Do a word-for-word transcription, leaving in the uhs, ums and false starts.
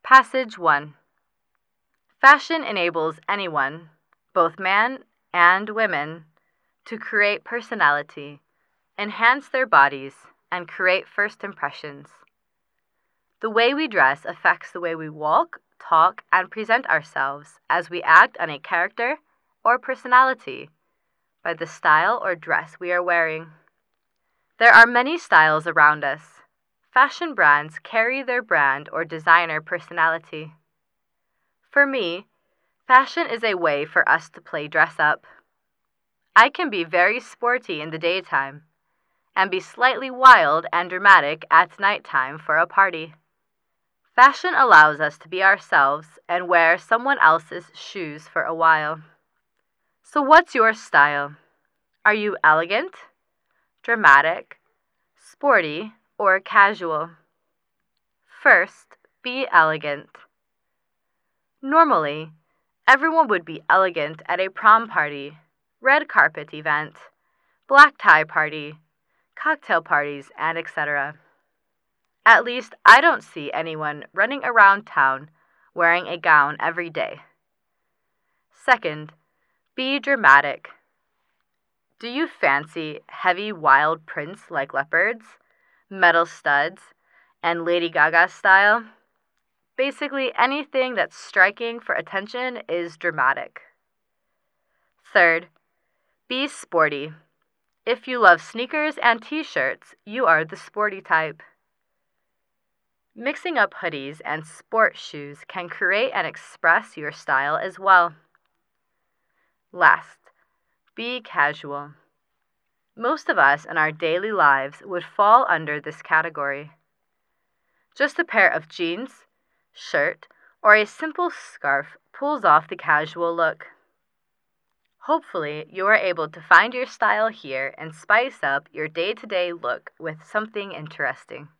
Passage one. Fashion enables anyone, both man and women, to create personality, enhance their bodies, and create first impressions. The way we dress affects the way we walk, talk, and present ourselves as we act on a character or personality by the style or dress we are wearing. There are many styles around us. Fashion brands carry their brand or designer personality. For me, fashion is a way for us to play dress up. I can be very sporty in the daytime and be slightly wild and dramatic at nighttime for a party. Fashion allows us to be ourselves and wear someone else's shoes for a while. So what's your style? Are you elegant, dramatic, sporty, or casual? First, be elegant. Normally, everyone would be elegant at a prom party, red carpet event, black tie party, cocktail parties, and et cetera. At least I don't see anyone running around town wearing a gown every day. Second, be dramatic. Do you fancy heavy wild prints like leopards, metal studs, and Lady Gaga style? Basically, anything that's striking for attention is dramatic. Third, be sporty. If you love sneakers and t-shirts, you are the sporty type. Mixing up hoodies and sport shoes can create and express your style as well. Last, be casual. Most of us in our daily lives would fall under this category. Just a pair of jeans, shirt, or a simple scarf pulls off the casual look. Hopefully, you are able to find your style here and spice up your day-to-day look with something interesting.